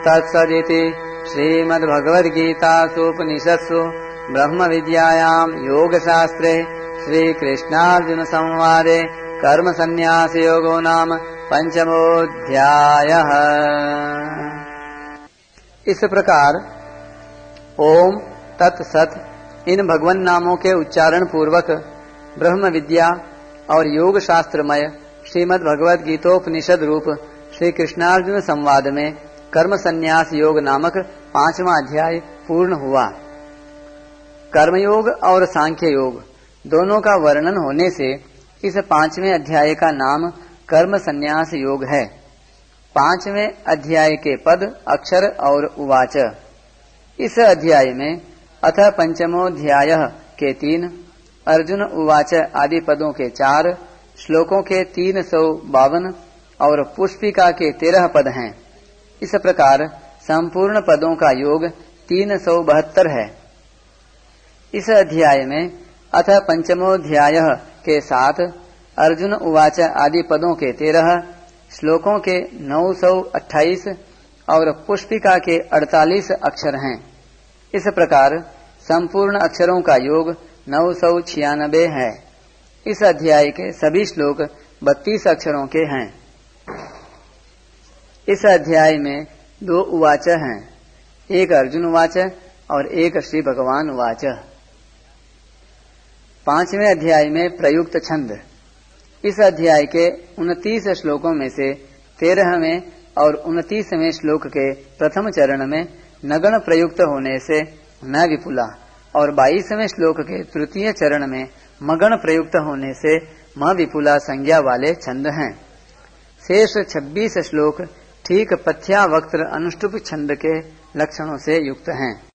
तत्सदिति श्रीमद्भगवद्गीतासूपनिषत्सु ब्रह्मविद्यायां योगशास्त्रे श्रीकृष्णार्जुनसंवादे कर्मसन्न्यासयोगो नाम पंचमोऽध्यायः। इस प्रकार ओम तत्सत इन भगवान नामों के उच्चारण पूर्वक ब्रह्म विद्या और योग शास्त्रमय श्रीमद् भगवद गीतोपनिषद रूप श्री कृष्णार्जुन संवाद में कर्म संन्यास योग नामक 5वां अध्याय पूर्ण हुआ। कर्मयोग और सांख्य योग दोनों का वर्णन होने से इस 5वें अध्याय का नाम कर्म संन्यास योग है। 5वें अध्याय के पद अक्षर और उवाच। इस अध्याय में अथ पंचमोऽध्यायः के 3, अर्जुन उवाच आदि पदों के 4, श्लोकों के 352 और पुष्पिका के 13 पद हैं। इस प्रकार संपूर्ण पदों का योग 372 है। इस अध्याय में अथ पंचमोऽध्यायः के 7, अर्जुन उवाच आदि पदों के 13, श्लोकों के 928 और पुष्पिका के 48 अक्षर हैं। इस प्रकार संपूर्ण अक्षरों का योग 996 है। इस अध्याय के सभी श्लोक 32 अक्षरों के हैं। इस अध्याय में 2 उवाच हैं, एक अर्जुन उवाच और एक श्री भगवान उवाच। 5वें अध्याय में प्रयुक्त छंद। इस अध्याय के 29 श्लोकों में से 13वें और 29वें श्लोक के प्रथम चरण में नगण प्रयुक्त होने से न विपुला और 22वें श्लोक के तृतीय चरण में मगण प्रयुक्त होने से म विपुला संज्ञा वाले छंद हैं। शेष 26 श्लोक ठीक पथ्यावक्त्र अनुष्टुप छंद के लक्षणों से युक्त हैं।